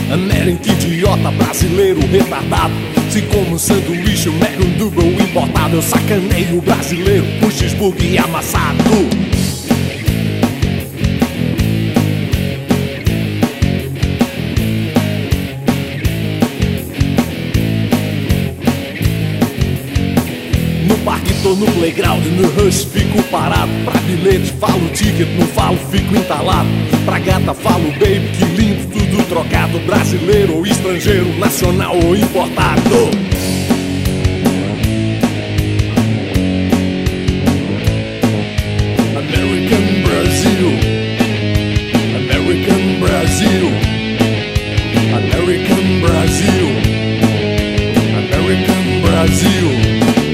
América idiota, brasileiro retardado. Se como um sanduíche, McDouble importado. Eu sacaneio o brasileiro, o cheeseburger amassado. No parque tô no playground, no rush fico parado. Pra bilhete falo ticket, não falo, fico entalado. Pra gata falo baby, que lindo, tudo trocado. Brasileiro ou estrangeiro, nacional ou importado. American Brazil, American Brazil, American Brazil, American Brazil.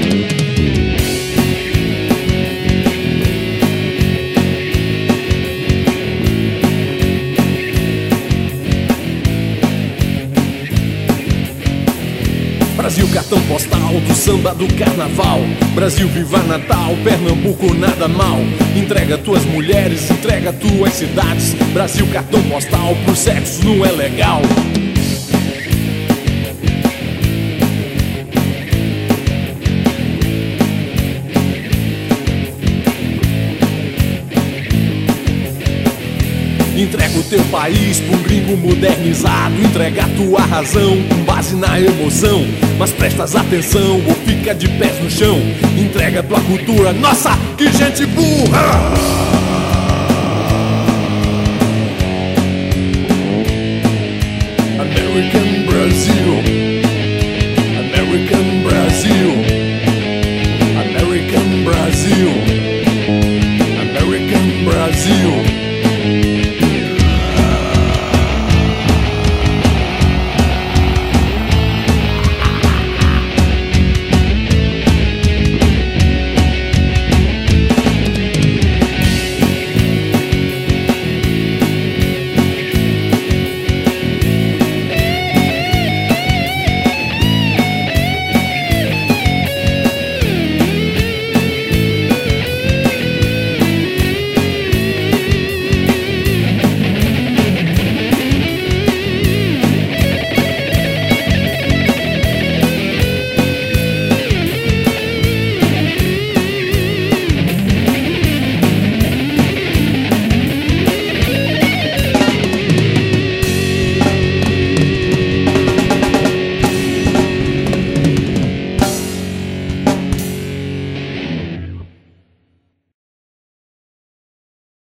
Brasil, cartão postal do samba do carnaval. Brasil, viva Natal, Pernambuco, nada mal. Entrega tuas mulheres, entrega tuas cidades. Brasil, cartão postal, pro sexo não é legal. Entrega o teu país pra um gringo modernizado. Entrega a tua razão com base na emoção. Mas prestas atenção ou fica de pés no chão. Entrega a tua cultura, nossa, que gente burra! American